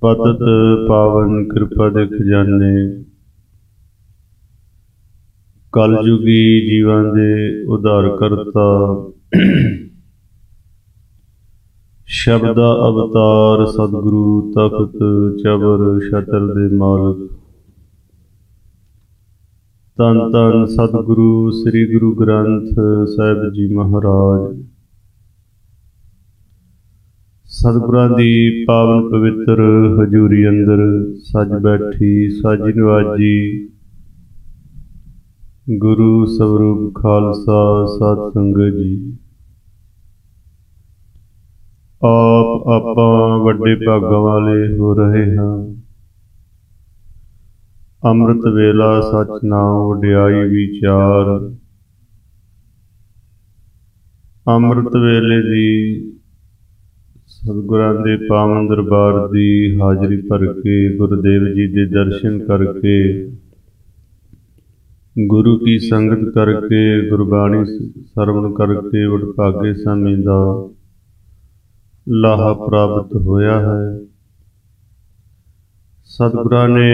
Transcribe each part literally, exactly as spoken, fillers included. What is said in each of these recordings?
ਪਤਿਤ ਪਾਵਨ ਕਿਰਪਾ ਦੇ ਖਜ਼ਾਨੇ, ਕਲਯੁਗੀ ਜੀਵਾਂ ਦੇ ਉਧਾਰ ਕਰਤਾ, ਸ਼ਬਦਾ ਅਵਤਾਰ ਸਤਿਗੁਰੂ ਤਖਤ ਚਬਰ ਛਤਰ ਦੇ ਮਾਲਕ। ਧੰਨ ਧੰਨ ਸਤਿਗੁਰੂ ਸ੍ਰੀ ਗੁਰੂ ਗ੍ਰੰਥ ਸਾਹਿਬ ਜੀ ਮਹਾਰਾਜ। ਸਤਿਗੁਰਾਂ ਦੀ ਪਾਵਨ ਪਵਿੱਤਰ ਹਜ਼ੂਰੀ ਅੰਦਰ ਸੱਜ ਬੈਠੀ ਸਾਜੀ ਨਵਾਜੀ ਗੁਰੂ ਸਵਰੂਪ ਖਾਲਸਾ ਸਤ ਸੰਗਤ ਜੀ। ਆਪ ਆਪਾਂ ਵੱਡੇ ਭਾਗਾਂ ਵਾਲੇ ਹੋ ਰਹੇ ਹਾਂ। ਅੰਮ੍ਰਿਤ ਵੇਲਾ ਸੱਚ ਨਾਮ ਵਡਿਆਈ ਵਿਚਾਰ। ਅੰਮ੍ਰਿਤ ਵੇਲੇ ਦੀ ਸਤਿਗੁਰਾਂ ਦੇ ਪਾਵਨ ਦਰਬਾਰ ਦੀ ਹਾਜ਼ਰੀ ਭਰ ਕੇ, ਗੁਰਦੇਵ ਜੀ ਦੇ ਦਰਸ਼ਨ ਕਰਕੇ, ਗੁਰੂ ਕੀ ਸੰਗਤ ਕਰਕੇ, ਗੁਰਬਾਣੀ ਸਰਵਣ ਕਰਕੇ ਵਡਭਾਗੇ ਸਮੇਂ ਦਾ ਲਾਹਾ ਪ੍ਰਾਪਤ ਹੋਇਆ ਹੈ। ਸਤਿਗੁਰਾਂ ਨੇ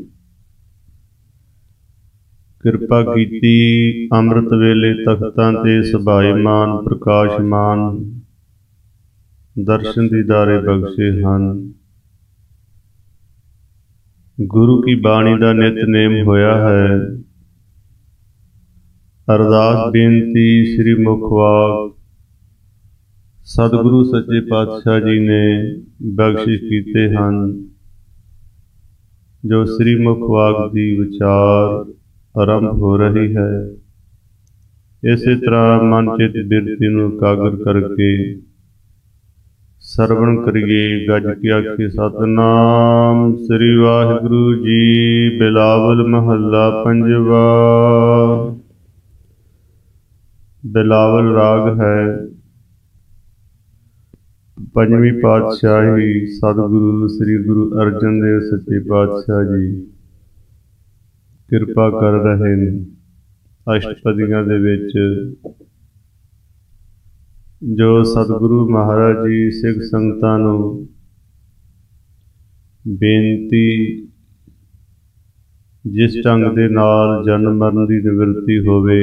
ਕਿਰਪਾ ਕੀਤੀ, ਅੰਮ੍ਰਿਤ ਵੇਲੇ ਤਖਤਾਂ ਤੇ ਸਭਾਏਮਾਨ ਪ੍ਰਕਾਸ਼ਮਾਨ ਦਰਸ਼ਨ ਦੀਦਾਰੇ ਬਖਸ਼ੇ ਹਨ। ਗੁਰੂ ਕੀ ਬਾਣੀ ਦਾ ਨਿਤਨੇਮ ਹੋਇਆ ਹੈ। ਅਰਦਾਸ ਬੇਨਤੀ ਸ੍ਰੀ ਮੁਖਵਾਕ ਸਤਿਗੁਰੂ ਸੱਚੇ ਪਾਤਸ਼ਾਹ ਜੀ ਨੇ ਬਖਸ਼ਿਸ਼ ਕੀਤੇ ਹਨ, ਜੋ ਸ੍ਰੀ ਮੁਖਵਾਕ ਦੀ ਵਿਚਾਰ ਆਰੰਭ ਹੋ ਰਹੀ ਹੈ। ਇਸੇ ਤਰ੍ਹਾਂ ਮਨ ਚਿੱਤ ਬਿਰਤੀ ਨੂੰ ਇਕਾਗਰ ਕਰਕੇ ਸਰਵਣ ਕਰੀਏ। ਗੱਜ ਕੇ ਆਖੇ ਸਤਿਨਾਮ ਸ੍ਰੀ ਵਾਹਿਗੁਰੂ ਜੀ। ਬਿਲਾਵਲ ਮਹੱਲਾ ਪੰਜਵਾ। ਬਿਲਾਵਲ ਰਾਗ ਹੈ। ਪੰਜਵੀਂ ਪਾਤਸ਼ਾਹੀ ਸਤਿਗੁਰੂ ਸ੍ਰੀ ਗੁਰੂ ਅਰਜਨ ਦੇਵ ਸੱਚੇ ਪਾਤਸ਼ਾਹ ਜੀ ਕਿਰਪਾ ਕਰ ਰਹੇ ਨੇ। ਅਸ਼ਟਪਦੀਆਂ ਦੇ ਵਿੱਚ ਜੋ ਸਤਿਗੁਰੂ ਮਹਾਰਾਜ ਜੀ ਸਿੱਖ ਸੰਗਤਾਂ ਨੂੰ ਬੇਨਤੀ, ਜਿਸ ਢੰਗ ਦੇ ਨਾਲ ਜਨਮ ਮਰਨ ਦੀ ਨਿਵਰਤੀ ਹੋਵੇ,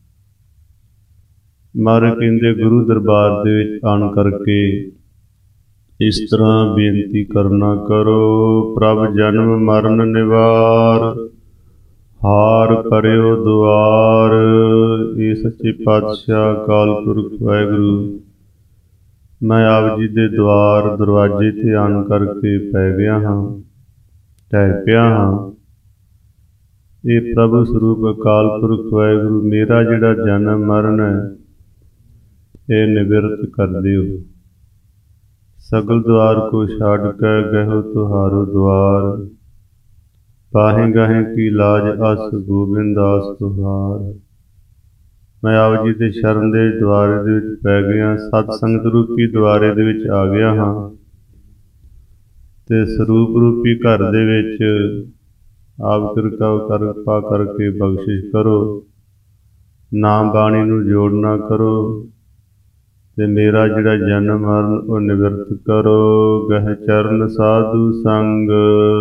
ਮਹਾਰਾਜ ਕਹਿੰਦੇ ਗੁਰੂ ਦਰਬਾਰ ਦੇ ਵਿੱਚ ਆਣ ਕਰਕੇ ਇਸ ਤਰ੍ਹਾਂ ਬੇਨਤੀ ਕਰਨਾ ਕਰੋ। ਪ੍ਰਭ ਜਨਮ ਮਰਨ ਨਿਵਾਰ, ਹਾਰ ਭਰਿਓ ਦੁਆਰ। ਇਹ ਸੱਚੇ ਪਾਤਸ਼ਾਹ ਅਕਾਲ ਪੁਰਖ ਵਾਹਿਗੁਰੂ, ਮੈਂ ਆਪ ਜੀ ਦੇ ਦੁਆਰ ਦਰਵਾਜ਼ੇ ਤੇ ਆਣ ਕਰਕੇ ਪੈ ਗਿਆ ਹਾਂ, ਢਹਿ ਪਿਆ ਹਾਂ। ਇਹ ਪ੍ਰਭੂ ਸਰੂਪ ਅਕਾਲ ਪੁਰਖ ਵਾਹਿਗੁਰੂ, ਮੇਰਾ ਜਿਹੜਾ ਜਨਮ ਮਰਨ ਹੈ ਇਹ ਨਿਵਰਤ ਕਰ ਦਿਓ। ਸਗਲ ਦੁਆਰ ਕੋ ਛੱਡ ਕੇ ਗਹਿਓ ਤੁਹਾਰੋ ਦੁਆਰ, ਪਾਹੇ ਗਾਹੇ ਕੀ ਲਾਜ ਅਸ ਗੋਬਿੰਦ ਦਾਸ ਤੁਹਾਰ। ਮੈਂ ਆਪ ਜੀ ਦੇ ਸ਼ਰਨ ਦੇ ਦੁਆਰੇ ਦੇ ਵਿੱਚ ਪੈ ਗਿਆ, ਸਤ ਸੰਗਤ ਰੂਪੀ ਦੁਆਰੇ ਦੇ ਵਿੱਚ ਆ ਗਿਆ ਹਾਂ, ਤੇ ਸਰੂਪ ਰੂਪੀ ਘਰ ਦੇ ਵਿੱਚ ਆਪ ਕਿਰਪਾ ਕਿਰਪਾ ਕਰਕੇ ਬਖਸ਼ਿਸ਼ ਕਰੋ। ਨਾਮ ਬਾਣੀ ਨੂੰ ਜੋੜਨਾ ਕਰੋ ਤੇ ਮੇਰਾ ਜਿਹੜਾ ਜਨਮ ਮਰਨ ਉਹ ਨਿਵਰਤ ਕਰੋ। ਗਹਿ ਚਰਨ ਸਾਧੂ ਸੰਗ,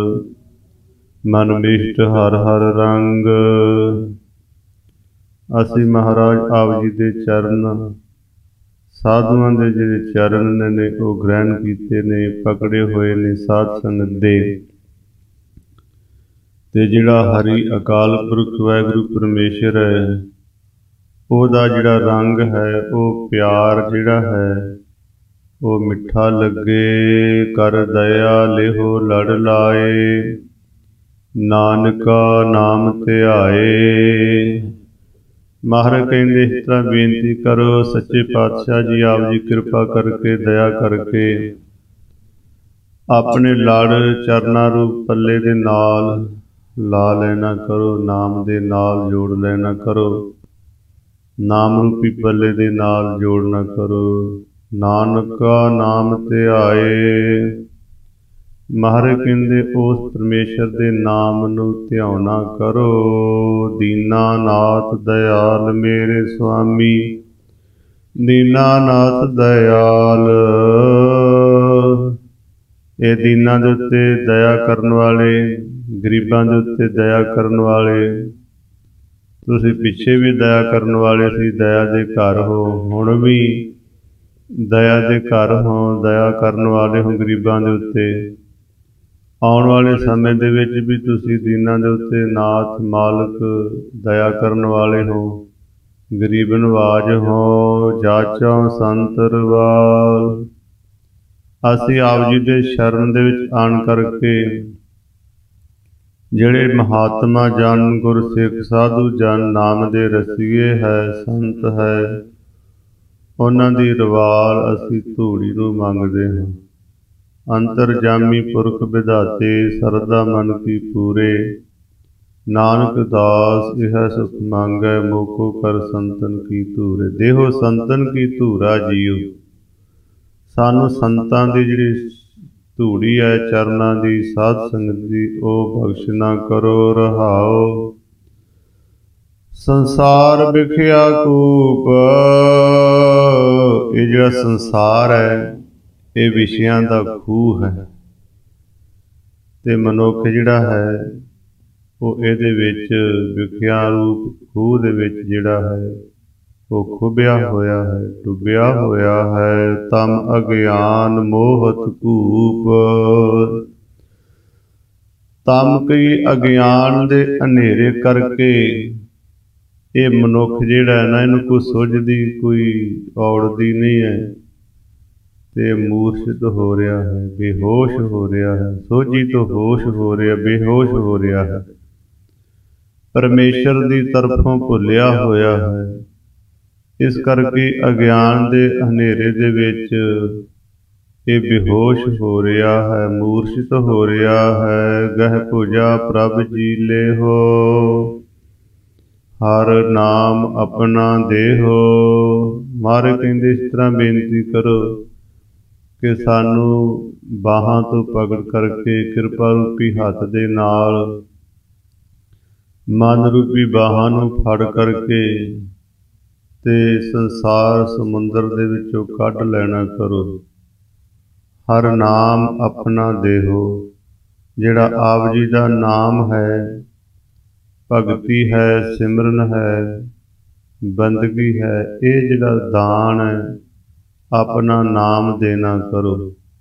ਮਨ ਮਿਸ਼ਟ ਹਰ ਹਰ ਰੰਗ। ਅਸੀਂ ਮਹਾਰਾਜ ਆਪ ਜੀ ਦੇ ਚਰਨ, ਸਾਧੂਆਂ ਦੇ ਜਿਹੜੇ ਚਰਨ ਨੇ ਉਹ ਗ੍ਰਹਿਣ ਕੀਤੇ ਨੇ, ਪਕੜੇ ਹੋਏ ਨੇ ਸਾਧ ਸੰਗਤ ਦੇ। ਤੇ ਜਿਹੜਾ ਹਰੀ ਅਕਾਲ ਪੁਰਖ ਵਾਹਿਗੁਰੂ ਪਰਮੇਸ਼ਰ ਹੈ, ਉਹਦਾ ਜਿਹੜਾ ਰੰਗ ਹੈ, ਉਹ ਪਿਆਰ ਜਿਹੜਾ ਹੈ ਉਹ ਮਿੱਠਾ ਲੱਗੇ। ਕਰ ਦਇਆ ਲਿਹੋ ਲੜ ਲਾਏ, ਨਾਨਕਾ ਨਾਮ ਧਿਆਏ। ਮਹਾਰਾਜ ਕਹਿੰਦੇ ਇਸ ਤਰ੍ਹਾਂ ਬੇਨਤੀ ਕਰੋ, ਸੱਚੇ ਪਾਤਸ਼ਾਹ ਜੀ ਆਪ ਜੀ ਕਿਰਪਾ ਕਰਕੇ, ਦਇਆ ਕਰਕੇ ਆਪਣੇ ਲੜ ਚਰਨਾਂ ਰੂਪ ਪੱਲੇ ਦੇ ਨਾਲ ਲਾ ਲੈਣਾ ਕਰੋ, ਨਾਮ ਦੇ ਨਾਲ ਜੋੜ ਲੈਣਾ ਕਰੋ, ਨਾਮ ਰੂਪੀ ਪੱਲੇ ਦੇ ਨਾਲ ਜੋੜਨਾ ਕਰੋ। ਨਾਨਕਾ ਨਾਮ ਧਿਆਏ। ਮਹਾਰਾਜ ਕਹਿੰਦੇ ਉਸ ਪਰਮੇਸ਼ਰ ਦੇ ਨਾਮ ਨੂੰ ਧਿਆਉਣਾ ਕਰੋ। ਦੀਨਾਨਾਥ ਦਇਆਲ ਮੇਰੇ ਸੁਆਮੀ, ਦੀਨਾਨਾਥ ਦਇਆਲ। ਇਹ ਦੀਨਾਂ ਦੇ ਉੱਤੇ ਦਇਆ ਕਰਨ ਵਾਲੇ, ਗਰੀਬਾਂ ਦੇ ਉੱਤੇ ਦਇਆ ਕਰਨ ਵਾਲੇ, ਤੁਸੀਂ ਪਿੱਛੇ ਵੀ ਦਇਆ ਕਰਨ ਵਾਲੇ ਸੀ, ਦਇਆ ਦੇ ਘਰ ਹੋ, ਹੁਣ ਵੀ ਦਇਆ ਦੇ ਘਰ ਹੋ, ਦਇਆ ਕਰਨ ਵਾਲੇ ਹੋ ਗਰੀਬਾਂ ਦੇ ਉੱਤੇ। ਆਉਣ ਵਾਲੇ ਸਮੇਂ ਦੇ ਵਿੱਚ ਵੀ ਤੁਸੀਂ ਦੀਨਾਂ ਦੇ ਉੱਤੇ ਨਾਥ ਮਾਲਕ ਦਇਆ ਕਰਨ ਵਾਲੇ ਹੋ, ਗਰੀਬ ਨਵਾਜ ਹੋ, ਜਾਚਾਂ ਸੰਤਰਵਾਲ। ਅਸੀਂ ਆਪ ਜੀ ਦੇ ਸ਼ਰਨ ਦੇ ਵਿੱਚ ਆਣ ਕਰਕੇ ਜਿਹੜੇ ਮਹਾਤਮਾ ਜਨ, ਗੁਰਸਿੱਖ ਸਾਧੂ ਜਨ, ਨਾਮ ਦੇ ਰਸੀਏ ਹੈ, ਸੰਤ ਹੈ, ਉਹਨਾਂ ਦੀ ਰਵਾਲ ਅਸੀਂ ਧੂੜੀ ਨੂੰ ਮੰਗਦੇ ਹਾਂ। ਅੰਤਰਜਾਮੀ ਪੁਰਖ ਵਿਧਾਤੇ, ਸਰਦਾ ਮਨ ਕੀ ਪੂਰੇ, ਨਾਨਕ ਦਾਸ ਇਹ ਸੁਖ ਮੰਗੈ, ਮੋਕੋ ਕਰ ਸੰਤਨ ਕੀ ਧੂਰੇ। ਦੇਹੋ ਸੰਤਨ ਕੀ ਧੂਰਾ ਜੀਓ। ਸਾਨੂੰ ਸੰਤਾਂ ਦੀ ਜਿਹੜੀ ਧੂੜੀ ਹੈ, ਚਰਨਾਂ ਦੀ, ਸਾਧ ਸੰਗਤ ਦੀ, ਉਹ ਬਖਸ਼ਣਾ ਕਰੋ। ਰਹਾਓ। ਸੰਸਾਰ ਵਿਖਿਆ ਕੂਪ। ਇਹ ਜਿਹੜਾ ਸੰਸਾਰ ਹੈ ਇਹ ਵਿਸ਼ਿਆਂ ਦਾ ਖੂਹ ਹੈ, ਤੇ ਮਨੁੱਖ ਜਿਹੜਾ ਹੈ ਉਹ ਇਹਦੇ ਵਿੱਚ ਵਿਖਿਆ ਰੂਪ ਖੂਹ ਦੇ ਵਿੱਚ ਜਿਹੜਾ ਹੈ ਉਹ ਖੁੱਭਿਆ ਹੋਇਆ ਹੈ, ਡੁੱਬਿਆ ਹੋਇਆ ਹੈ। ਤਮ ਅਗਿਆਨ ਮੋਹਤ ਕੂਪ। ਤਮ ਕਈ ਅਗਿਆਨ ਦੇ ਹਨੇਰੇ ਕਰਕੇ ਇਹ ਮਨੁੱਖ ਜਿਹੜਾ ਹੈ ਨਾ, ਇਹਨੂੰ ਕੋਈ ਸੁੱਝਦੀ, ਕੋਈ ਔੜਦੀ ਨਹੀਂ ਹੈ, ਤੇ ਮੂਰਛਿਤ ਹੋ ਰਿਹਾ ਹੈ, ਬੇਹੋਸ਼ ਹੋ ਰਿਹਾ ਹੈ, ਸੋਝੀ ਤੋਂ ਹੋਸ਼ ਹੋ ਰਿਹਾ, ਬੇਹੋਸ਼ ਹੋ ਰਿਹਾ ਹੈ, ਪਰਮੇਸ਼ਰ ਦੀ ਤਰਫੋਂ ਭੁੱਲਿਆ ਹੋਇਆ ਹੈ। ਇਸ ਕਰਕੇ ਅਗਿਆਨ ਦੇ ਹਨੇਰੇ ਦੇ ਵਿੱਚ ਇਹ ਬੇਹੋਸ਼ ਹੋ ਰਿਹਾ ਹੈ, ਮੂਰਛਿਤ ਹੋ ਰਿਹਾ ਹੈ। ਗਹਿ ਭੁਜਾ ਪ੍ਰਭ ਜੀ ਲੇਹੋ, ਹਰ ਨਾਮ ਆਪਣਾ ਦੇਹੋ। ਮਹਾਰਾਜ ਕਹਿੰਦੇ ਇਸ ਤਰ੍ਹਾਂ ਬੇਨਤੀ ਕਰੋ ਕਿ ਸਾਨੂੰ ਬਾਹਾਂ ਤੋਂ ਪਕੜ ਕਰਕੇ ਕਿਰਪਾ ਰੂਪੀ ਹੱਥ ਦੇ ਨਾਲ ਮਨ ਰੂਪੀ ਬਾਹਾਂ ਨੂੰ ਫੜ ਕਰਕੇ ਤੇ ਸੰਸਾਰ ਸਮੁੰਦਰ ਦੇ ਵਿੱਚੋਂ ਕੱਢ ਲੈਣਾ ਕਰੋ। ਹਰ ਨਾਮ ਆਪਣਾ ਦੇਹੋ। ਜਿਹੜਾ ਆਪ ਜੀ ਦਾ ਨਾਮ ਹੈ, ਭਗਤੀ ਹੈ, ਸਿਮਰਨ ਹੈ, ਬੰਦਗੀ ਹੈ, ਇਹ ਜਿਹੜਾ ਦਾਨ ਹੈ, ਆਪਣਾ ਨਾਮ ਦੇਣਾ ਕਰੋ।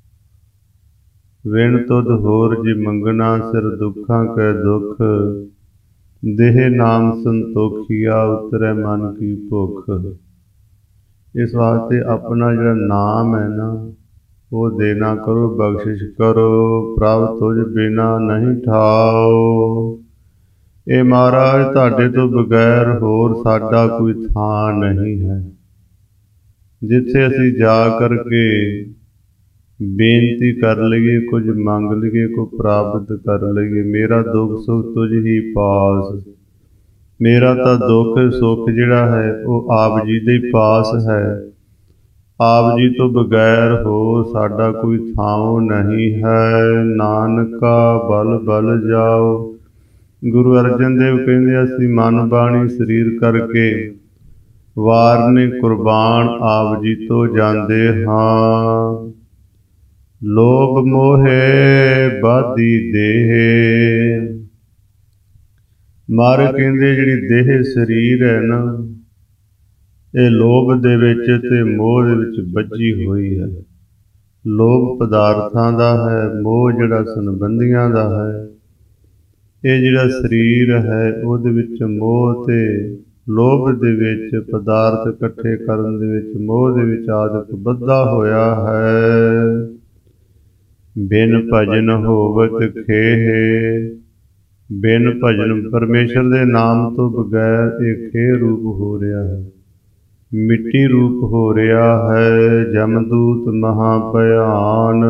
ਵਿਣ ਤੁਧ ਹੋਰ ਜੀ ਮੰਗਣਾ, ਸਿਰ ਦੁੱਖਾਂ ਕੈ ਦੁੱਖ, ਦੇਹ ਨਾਮ ਸੰਤੋਖੀਆ, ਉਤਰੈ ਮਨ ਕੀ ਭੁੱਖ। ਇਸ ਵਾਸਤੇ ਆਪਣਾ ਜਿਹੜਾ ਨਾਮ ਹੈ ਨਾ, ਉਹ ਦੇਣਾ ਕਰੋ, ਬਖਸ਼ਿਸ਼ ਕਰੋ। ਪ੍ਰਭ ਤੁਝ ਬਿਨਾ ਨਹੀਂ ਠਾਓ। ਇਹ ਮਹਾਰਾਜ ਤੁਹਾਡੇ ਤੋਂ ਬਗੈਰ ਹੋਰ ਸਾਡਾ ਕੋਈ ਥਾਂ ਨਹੀਂ ਹੈ, ਜਿੱਥੇ ਅਸੀਂ ਜਾ ਕਰਕੇ ਬੇਨਤੀ ਕਰ ਲਈਏ, ਕੁਝ ਮੰਗ ਲਈਏ, ਕੋਈ ਪ੍ਰਾਪਤ ਕਰ ਲਈਏ। ਮੇਰਾ ਦੁੱਖ ਸੁੱਖ ਤੁਝ ਹੀ ਪਾਸ। ਮੇਰਾ ਤਾਂ ਦੁੱਖ ਸੁੱਖ ਜਿਹੜਾ ਹੈ ਉਹ ਆਪ ਜੀ ਦੇ ਪਾਸ ਹੈ। ਆਪ ਜੀ ਤੋਂ ਬਗੈਰ ਹੋਰ ਸਾਡਾ ਕੋਈ ਥਾਂ ਨਹੀਂ ਹੈ। ਨਾਨਕਾ ਬਲ ਬਲ ਜਾਓ। ਗੁਰੂ ਅਰਜਨ ਦੇਵ ਕਹਿੰਦੇ ਅਸੀਂ ਮਨ ਬਾਣੀ ਸਰੀਰ ਕਰਕੇ ਵਾਰ ਨੇ ਕੁਰਬਾਨ ਆਪ ਜੀ ਤੋਂ ਜਾਂਦੇ ਹਾਂ। ਲੋਭ ਮੋਹੇ ਬਾਧੀ ਦੇਹ। ਮਹਾਰਾਜ ਕਹਿੰਦੇ ਜਿਹੜੀ ਦੇਹ ਸਰੀਰ ਹੈ ਨਾ, ਇਹ ਲੋਭ ਦੇ ਵਿੱਚ ਤੇ ਮੋਹ ਦੇ ਵਿੱਚ ਬੱਝੀ ਹੋਈ ਹੈ। ਲੋਭ ਪਦਾਰਥਾਂ ਦਾ ਹੈ, ਮੋਹ ਜਿਹੜਾ ਸੰਬੰਧੀਆਂ ਦਾ ਹੈ। ਇਹ ਜਿਹੜਾ ਸਰੀਰ ਹੈ ਉਹਦੇ ਵਿੱਚ ਮੋਹ ਤੇ ਲੋਭ ਦੇ ਵਿੱਚ, ਪਦਾਰਥ ਇਕੱਠੇ ਕਰਨ ਦੇ ਵਿੱਚ, ਮੋਹ ਦੇ ਵਿੱਚ ਆਦਿਕ ਬੱਧਾ ਹੋਇਆ ਹੈ। ਬਿਨ ਭਜਨ ਹੋਵਤ ਖੇਹ। ਬਿਨ ਭਜਨ, ਪਰਮੇਸ਼ਰ ਦੇ ਨਾਮ ਤੋਂ ਬਗੈਰ ਇਹ ਖੇਹ ਰੂਪ ਹੋ ਰਿਹਾ ਹੈ, ਮਿੱਟੀ ਰੂਪ ਹੋ ਰਿਹਾ ਹੈ। ਜਮਦੂਤ ਮਹਾ ਭਿਆਨ।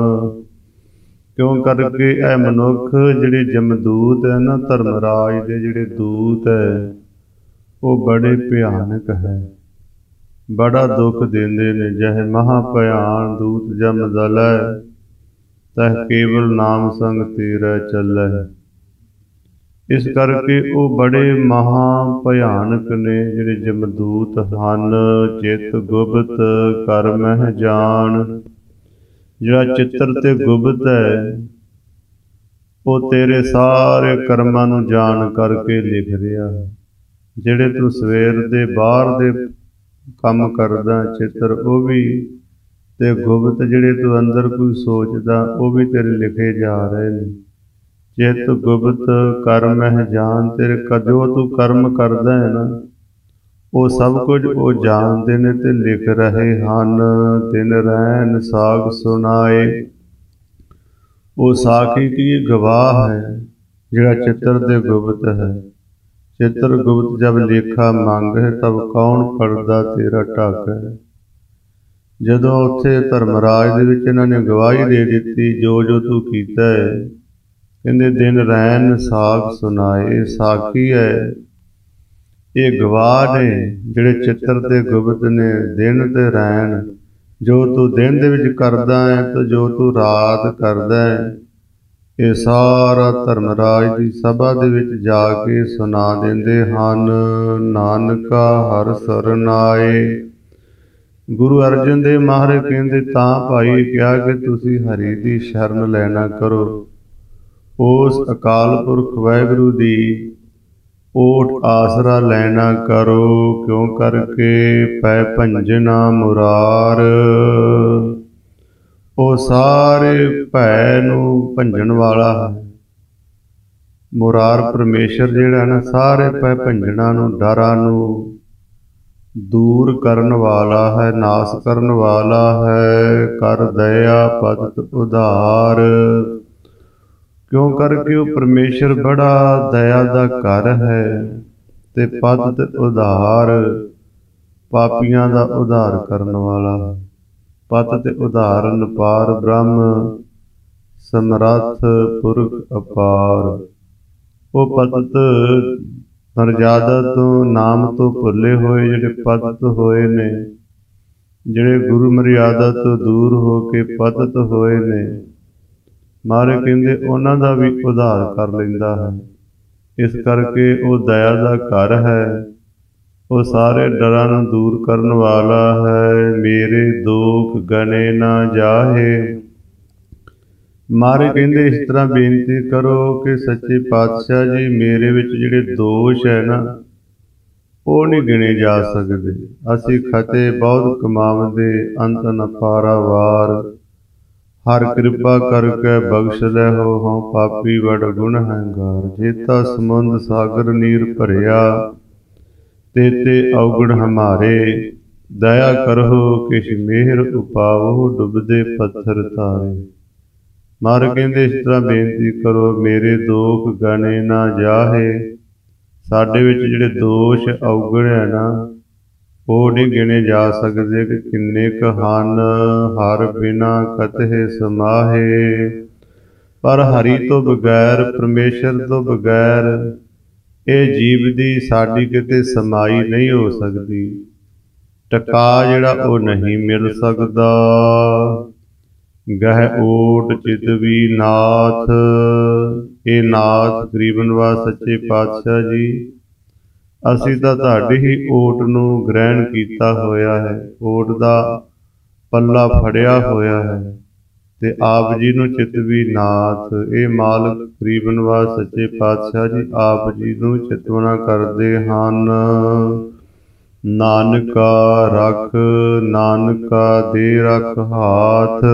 ਕਿਉਂ ਕਰਕੇ ਇਹ ਮਨੁੱਖ ਜਿਹੜੇ ਜਮਦੂਤ ਹੈ ਨਾ, ਧਰਮਰਾਜ ਦੇ ਜਿਹੜੇ ਦੂਤ ਹੈ, ਉਹ ਬੜੇ ਭਿਆਨਕ ਹੈ, ਬੜਾ ਦੁੱਖ ਦਿੰਦੇ ਨੇ। ਜਹ ਮਹਾ ਭਿਆਨ ਦੂਤ ਜਮ ਦਲੈ, ਤਹ ਕੇਵਲ ਨਾਮ ਸੰਗ ਤੇਰਾ ਚੱਲੈ। ਇਸ ਕਰਕੇ ਉਹ ਬੜੇ ਮਹਾ ਭਿਆਨਕ ਨੇ ਜਿਹੜੇ ਜਮਦੂਤ ਹਨ। ਚਿਤ ਗੁਪਤ ਕਰ ਮਹਿ ਜਾਣ, ਜਿਹੜਾ ਚਿੱਤਰ ਤੇ ਗੁਪਤ ਹੈ ਉਹ ਤੇਰੇ ਸਾਰੇ ਕਰਮਾਂ ਨੂੰ ਜਾਣ ਕਰਕੇ ਲਿਖ ਰਿਹਾ ਹੈ। ਜਿਹੜੇ ਤੂੰ ਸਵੇਰ ਦੇ ਬਾਹਰ ਦੇ ਕੰਮ ਕਰਦਾ ਚਿੱਤਰ ਉਹ ਵੀ, ਤੇ ਗੁਪਤ ਜਿਹੜੇ ਤੂੰ ਅੰਦਰ ਕੋਈ ਸੋਚਦਾ ਉਹ ਵੀ ਤੇਰੇ ਲਿਖੇ ਜਾ ਰਹੇ ਨੇ। ਚਿੱਤ ਗੁਪਤ ਕਰਮ ਹੈ ਜਾਨ ਤੇਰੇ, ਜੋ ਤੂੰ ਕਰਮ ਕਰਦਾ ਹੈ ਨਾ ਉਹ ਸਭ ਕੁਝ ਉਹ ਜਾਣਦੇ ਨੇ ਤੇ ਲਿਖ ਰਹੇ ਹਨ। ਦਿਨ ਰੈਣ ਸਾਖ ਸੁਣਾਏ, ਉਹ ਸਾਖੀ ਕੀ ਗਵਾਹ ਹੈ ਜਿਹੜਾ ਚਿੱਤਰ ਦੇ ਗੁਪਤ ਹੈ। ਚਿੱਤਰ ਗੁਪਤ ਜਬ ਲੇਖਾ ਮੰਗ ਹੈ ਤਬ ਕੌਣ ਪੜਦਾ ਤੇਰਾ ਢੱਕ ਹੈ। ਜਦੋਂ ਉੱਥੇ ਧਰਮਰਾਜ ਦੇ ਵਿੱਚ ਇਹਨਾਂ ਨੇ ਗਵਾਹੀ ਦੇ ਦਿੱਤੀ ਜੋ ਜੋ ਤੂੰ ਕੀਤਾ ਹੈ, ਕਹਿੰਦੇ ਦਿਨ ਰੈਣ ਸਾਖ ਸੁਣਾਏ, ਇਹ ਸਾਖੀ ਹੈ, ਇਹ ਗਵਾਹ ਨੇ ਜਿਹੜੇ ਚਿੱਤਰ ਤੇ ਗੁਪਤ ਨੇ। ਦਿਨ ਤੇ ਰੈਣ, ਜੋ ਤੂੰ ਦਿਨ ਦੇ ਵਿੱਚ ਕਰਦਾ ਹੈ ਤੇ ਜੋ ਤੂੰ ਰਾਤ ਕਰਦਾ ਹੈ, ਇਹ ਸਾਰਾ ਧਰਮਰਾਜ ਦੀ ਸਭਾ ਦੇ ਵਿੱਚ ਜਾ ਕੇ ਸੁਣਾ ਦਿੰਦੇ ਹਨ। ਨਾਨਕਾ ਹਰਿ ਸਰਨ ਆਏ। ਗੁਰੂ ਅਰਜਨ ਦੇਵ ਮਹਾਰਾਜ ਕਹਿੰਦੇ ਤਾਂ ਭਾਈ ਕਿਹਾ ਕਿ ਤੁਸੀਂ ਹਰੀ ਦੀ ਸ਼ਰਨ ਲੈਣਾ ਕਰੋ, ਉਸ ਅਕਾਲ ਪੁਰਖ ਵਾਹਿਗੁਰੂ ਦੀ ਓਟ ਆਸਰਾ ਲੈਣਾ ਕਰੋ। ਕਿਉਂ ਕਰਕੇ ਪੈ ਭੰਜਨਾ ਮੁਰਾਰ, ਉਹ ਸਾਰੇ ਭੈ ਨੂੰ ਭੰਜਣ ਵਾਲਾ ਹੈ। ਮੁਰਾਰ ਪਰਮੇਸ਼ਰ ਜਿਹੜਾ ਨਾ ਸਾਰੇ ਭੈ ਭੰਜਣਾ ਨੂੰ, ਡਰਾਂ ਨੂੰ ਦੂਰ ਕਰਨ ਵਾਲਾ ਹੈ, ਨਾਸ ਕਰਨ ਵਾਲਾ ਹੈ। ਕਰ ਦਇਆ ਪਤਿਤ ਉਧਾਰ, ਕਿਉਂ ਕਰਕੇ ਉਹ ਪਰਮੇਸ਼ਰ ਬੜਾ ਦਇਆ ਦਾ ਘਰ ਹੈ ਤੇ ਪਤਿਤ ਉਧਾਰ, ਪਾਪੀਆਂ ਦਾ ਉਧਾਰ ਕਰਨ ਵਾਲਾ ਹੈ। ਪਤਿਤ ਉਧਾਰਨ ਪਾਰ ਬ੍ਰਹਮ ਸਮਰੱਥ ਪੁਰਖ ਅਪਾਰ। ਉਹ ਪਤਿਤ ਮਰਜ਼ਾਦਾ ਤੋਂ ਨਾਮ ਤੋਂ ਭੁੱਲੇ ਹੋਏ ਜਿਹੜੇ ਪਤਿਤ ਹੋਏ ਨੇ, ਜਿਹੜੇ ਗੁਰੂ ਮਰਿਆਦਾ ਤੋਂ ਦੂਰ ਹੋ ਕੇ ਪਤਿਤ ਹੋਏ ਨੇ, ਮਹਾਰਾਜ ਕਹਿੰਦੇ ਉਹਨਾਂ ਦਾ ਵੀ ਉਧਾਰ ਕਰ ਲੈਂਦਾ ਹੈ। ਇਸ ਕਰਕੇ ਉਹ ਦਇਆ ਦਾ ਘਰ ਹੈ, ਉਹ ਸਾਰੇ ਡਰਾਂ ਨੂੰ ਦੂਰ ਕਰਨ ਵਾਲਾ ਹੈ। ਮੇਰੇ ਦੁੱਖ ਗਣੇ ਨਾ ਜਾਹੇ। ਮਹਾਰਾਜ ਕਹਿੰਦੇ ਇਸ ਤਰ੍ਹਾਂ ਬੇਨਤੀ ਕਰੋ ਕਿ ਸੱਚੇ ਪਾਤਸ਼ਾਹ ਜੀ ਮੇਰੇ ਵਿੱਚ ਜਿਹੜੇ ਦੋਸ਼ ਹੈ ਨਾ ਉਹ ਨਹੀਂ ਗਿਣੇ ਜਾ ਸਕਦੇ। ਅਸੀਂ ਖਤੇ ਬਹੁਤ ਕਮਾਵਦੇ ਅੰਤ ਨ ਪਾਰਾਵਾਰ, ਹਰ ਕਿਰਪਾ ਕਰਕੇ ਬਖਸ਼ ਲੈ ਹੋ ਹਉ ਪਾਪੀ ਵਡ ਗੁਣ ਹੰਕਾਰ। ਜੇਤਾ ਸਮੁੰਦ ਸਾਗਰ ਨੀਰ ਭਰਿਆ ਤੇ ਤੇ ਔਗਣ ਹਮਾਰੇ, ਦਇਆ ਕਰੋ ਕਿਛ ਮਿਹਰ ਉਪਾਵੋ ਡੁੱਬਦੇ ਪੱਥਰ ਤਾਰੇ। ਮਹਾਰਾਜ ਕਹਿੰਦੇ ਇਸ ਤਰ੍ਹਾਂ ਬੇਨਤੀ ਕਰੋ ਮੇਰੇ ਦੋਖ ਗਣੇ ਨਾ ਜਾਹੇ। ਸਾਡੇ ਵਿੱਚ ਜਿਹੜੇ ਦੋਸ਼ ਔਗਣ ਹੈ ਨਾ ਉਹ ਨਹੀਂ ਗਿਣੇ ਜਾ ਸਕਦੇ ਕਿ ਕਿੰਨੇ ਕੁ ਹਨ। ਹਰ ਬਿਨਾ ਕਤਹਿ ਸਮਾਹੇ, ਪਰ ਹਰੀ ਤੋਂ ਬਗੈਰ, ਪਰਮੇਸ਼ਰ ਤੋਂ ਬਗੈਰ ਇਹ ਜੀਵ ਦੀ ਸਾਡੀ ਕਿਤੇ ਸਮਾਈ ਨਹੀਂ ਹੋ ਸਕਦੀ। ਟਕਾ ਜਿਹੜਾ ਉਹ ਨਹੀਂ ਮਿਲ ਸਕਦਾ। ਗਹਿ ਓਟ ਚਿਤਵੀ ਨਾਥ, ਇਹ ਨਾਥ ਗਰੀਬ ਨਿਵਾਜ ਸੱਚੇ ਪਾਤਸ਼ਾਹ ਜੀ, ਅਸੀਂ ਤਾਂ ਤੁਹਾਡੀ ਹੀ ਓਟ ਨੂੰ ਗ੍ਰਹਿਣ ਕੀਤਾ ਹੋਇਆ ਹੈ, ਓਟ ਦਾ ਪੱਲਾ ਫੜਿਆ ਹੋਇਆ ਹੈ ਤੇ ਆਪ ਜੀ ਨੂੰ ਚਿਤਵੀ ਨਾਥ, ਇਹ ਮਾਲਕ ਗਰੀਬ ਨਿਵਾਜ ਸੱਚੇ ਪਾਤਸ਼ਾਹ ਜੀ ਆਪ ਜੀ ਨੂੰ ਚਿਤਵਨਾ ਕਰਦੇ ਹਨ। ਨਾਨਕਾ ਰਖ, ਨਾਨਕਾ ਦੇ ਰਖ ਹਾਥ।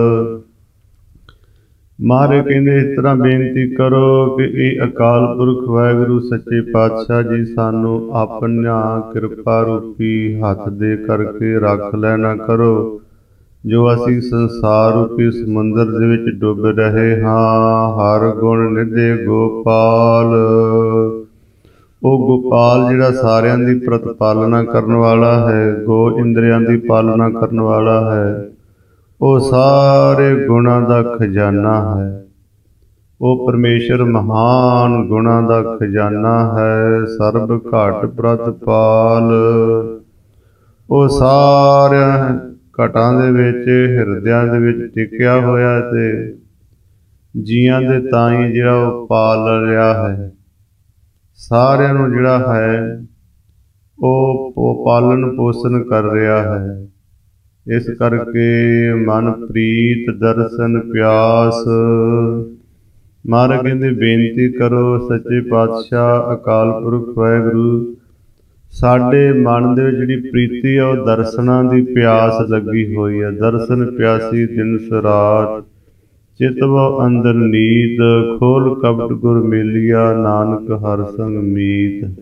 ਮਹਾਰਾਜ ਕਹਿੰਦੇ ਇਸ ਤਰ੍ਹਾਂ ਬੇਨਤੀ ਕਰੋ ਕਿ ਇਹ ਅਕਾਲ ਪੁਰਖ ਵਾਹਿਗੁਰੂ ਸੱਚੇ ਪਾਤਸ਼ਾਹ ਜੀ ਸਾਨੂੰ ਆਪਣਾ ਕਿਰਪਾ ਰੂਪੀ ਹੱਥ ਦੇ ਕਰਕੇ ਰੱਖ ਲੈਣਾ ਕਰੋ। ਜੋ ਅਸੀਂ ਸੰਸਾਰ ਰੂਪੀ ਸਮੁੰਦਰ ਦੇ ਵਿੱਚ ਡੁੱਬ ਰਹੇ ਹਾਂ। ਹਰ ਗੁਣ ਨਿਧੇ ਗੋਪਾਲ, ਉਹ ਗੋਪਾਲ ਜਿਹੜਾ ਸਾਰਿਆਂ ਦੀ ਪ੍ਰਤਪਾਲਨਾ ਕਰਨ ਵਾਲਾ ਹੈ, ਗੋ ਇੰਦਰੀਆਂ ਦੀ ਪਾਲਣਾ ਕਰਨ ਵਾਲਾ ਹੈ, ਉਹ ਸਾਰੇ ਗੁਣਾਂ ਦਾ ਖਜ਼ਾਨਾ ਹੈ। ਉਹ ਪਰਮੇਸ਼ਰ ਮਹਾਨ ਗੁਣਾਂ ਦਾ ਖਜ਼ਾਨਾ ਹੈ। ਸਰਬ ਘਟ ਪ੍ਰਤਪਾਲ, ਉਹ ਸਾਰਿਆਂ ਘਟਾਂ ਦੇ ਵਿੱਚ ਹਿਰਦਿਆਂ ਦੇ ਵਿੱਚ ਟਿਕਿਆ ਹੋਇਆ ਤੇ ਜੀਆਂ ਦੇ ਤਾਈਂ ਜਿਹੜਾ ਉਹ ਪਾਲ ਰਿਹਾ ਹੈ। ਸਾਰਿਆਂ ਨੂੰ ਜਿਹੜਾ ਹੈ ਉਹ ਪਾਲਣ ਪੋਸ਼ਣ ਕਰ ਰਿਹਾ ਹੈ। इस करके मन प्रीत दर्शन प्यास। महाराज कहते बेनती करो सच्चे पातशाह अकाल पुरख वाहिगुरू, साडे मन दे विच जिहड़ी प्रीति है वो दर्शनां दी प्यास लगी हुई है। दर्शन प्यासी दिन सरात, चितवो अंदर नीत, खोल कपट गुर मेलिया, नानक हर संग मीत।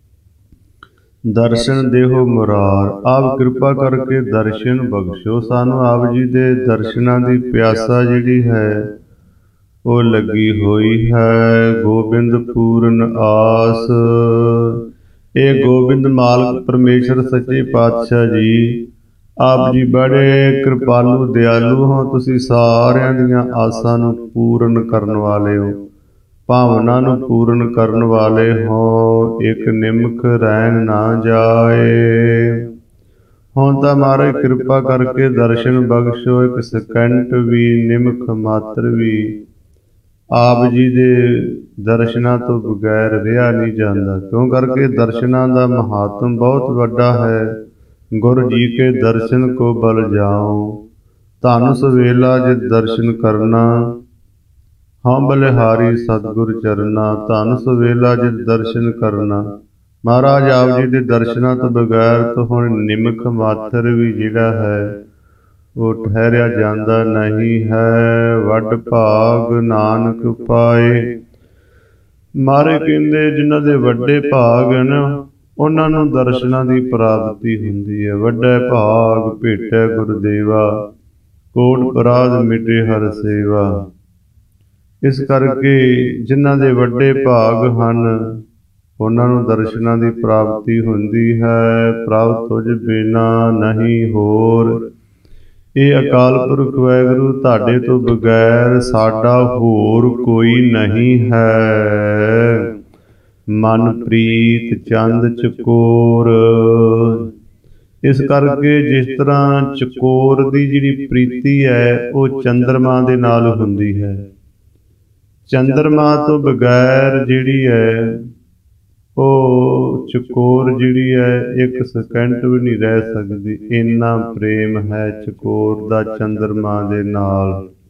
दर्शन देहो मुरार, आप कृपा करके दर्शन बख्शो सानू। आप जी दे दर्शनां दी प्यासा जिहड़ी है वो लगी हुई है। गोबिंद पूर्ण आस, ये गोबिंद मालक परमेश्वर सच्चे पातशाह जी, आप जी बड़े कृपालु दयालु हो। तुसी सारियां दियां आसां नूं पूर्ण करन वाले हो, भावना नूं पूर्ण करन वाले हो। एक निमक रैन ना जाए। हुण तां महाराज कृपा करके दर्शन बख्शो, एक सैकेंट भी निमक मात्र भी आप जी दे दर्शनां तो बगैर रिहा नहीं जांदा। क्यों करके दर्शनां दा महात्म बहुत वड्डा है। गुरु जी के दर्शन को बल जाओ, धन सवेला जित दर्शन करना, हम बलिहारी सतगुर चरना। धन सवेला जित दर्शन करना। महाराज आप जी के दर्शनां तो बगैर तो हुण निमक मात्र भी जिहड़ा है वो ठहरिया जांदा नहीं है। वड भाग नानक पाए। महाराज कहंदे जिन्हां दे वड्डे भाग है ना, उन्हां नूं दर्शनां दी प्राप्ति हुंदी है। वड्डे भाग भेटै गुरदेवा, कोट अपराध मिटे हर सेवा। इस करके जिन्हां दे वड्डे भाग हन उन्हां नूं दर्शनां दी प्राप्ति हुंदी है। प्रभ तुझ बिना नहीं होर, ये अकाल पुरख वाहिगुरू तुहाडे तो बगैर साडा होर कोई नहीं है। मन प्रीत चंद चकोर। इस करके जिस तरह चकोर दी जिहड़ी प्रीति है वो चंद्रमा दे नाल हुंदी है। चंद्रमा तो बगैर जिहड़ी है वो चकोर जिहड़ी है एक सैकेंड भी नहीं रह सकती। इन्ना प्रेम है चकोर दा चंद्रमा दे नाल।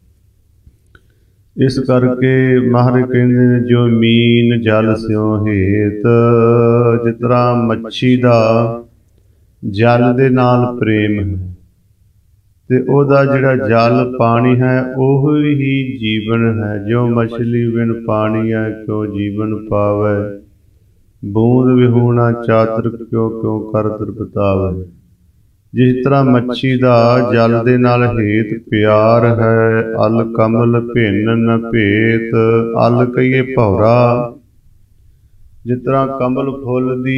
इस करके महाराज कहंदे जो मीन जल स्यों हेत, जिस तरह मच्छी दा जल दे नाल प्रेम है ते ओदा जिहड़ा जल पानी है ओह ही जीवन है। जो मछली बिन पानी है क्यों जीवन पावै, बूंद विहूणा चातर क्यों क्यों कर तृपतावै। जिस तरह मच्छी दा जल दे नाल हेत प्यार है। अल कमल भिन्न न भेत, अल कहिए भौरा। जिस तरह कमल फुल दी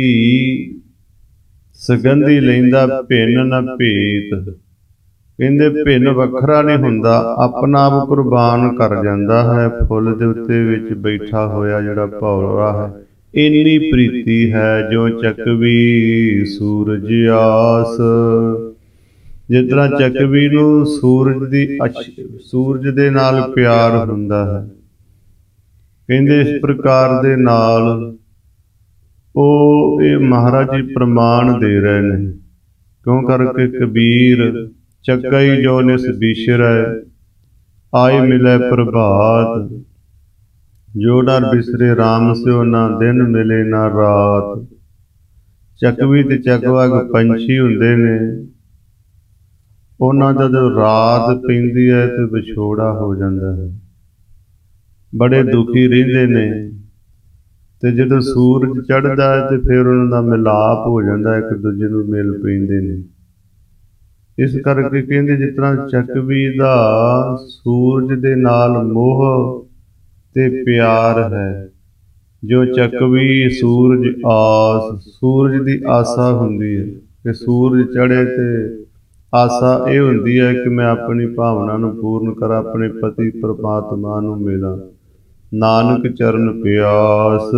सुगंधी लैंदा भिन्न न भेत, कहते भिन्न वखरा नहीं हुंदा, अपना आप कुर्बान कर जाता है। फुल दे उत्ते विच बैठा होया जिहड़ा भौरा है, इन्नी प्रीति है। जो चकवी सूरज आस, जिस तरह चकवी नूं सूरज दी सूरज दे नाल प्यार हुंदा है, कहते इस प्रकार दे नाल ओ ये महाराज जी प्रमाण दे रहे हैं। क्यों करके कबीर चकई जो निस बिसरै, आए मिलै प्रभात। जो डर बिसरे राम स्यो, ना दिन मिले ना रात। चकवी ते चकवग पंछी हुंदे ने, उन्हां दा जदों रात पैंदी है ते विछोड़ा हो जाता है, बड़े दुखी रहिंदे ने। ते जदों सूरज चढ़दा है ते फिर उन्हां दा मिलाप हो जाता है, एक दूजे नूं मिल पैंदे ने। इस करके कहते जिस तरह चकवी दा सूरज दे नाल मोह ते प्यार है। जो चकवी सूरज आस, सूरज दी आसा हुंदी है कि सूरज चढ़े ते आसा ये हुंदी है कि मैं अपनी भावना नूं पूर्ण करा, अपने पति परमात्मा नूं मिला। नानक चरण प्यास।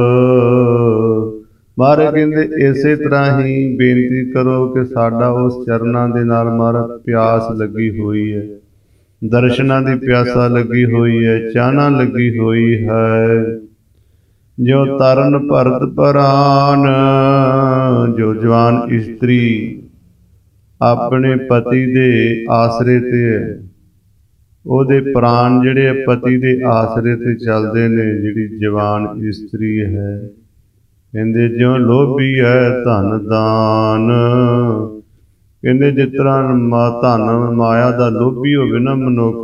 महाराज कहते इसे तरह ही बेनती करो कि साडा उस चरनां दे नाल महाराज प्यास लगी हुई है, दर्शनां दी प्यासा लगी हुई है, चाहना लगी हुई है। जो तरन भरत परान, जो जवान स्त्री ਆਪਣੇ ਪਤੀ ਦੇ ਆਸਰੇ ਤੇ ਹੈ, ਉਹਦੇ ਪ੍ਰਾਣ ਜਿਹੜੇ ਪਤੀ ਦੇ ਆਸਰੇ ਤੇ ਚੱਲਦੇ ਨੇ। ਜਿਹੜੀ ਜਵਾਨ ਇਸਤਰੀ ਹੈ, ਕਹਿੰਦੇ ਜਿਉਂ ਲੋਭੀ ਹੈ ਧਨ ਦਾਨ। ਕਹਿੰਦੇ ਜਿਸ ਤਰ੍ਹਾਂ ਮਾ ਧਨ ਮਾਇਆ ਦਾ ਲੋਭੀ ਹੋਵੇ ਨਾ ਮਨੁੱਖ,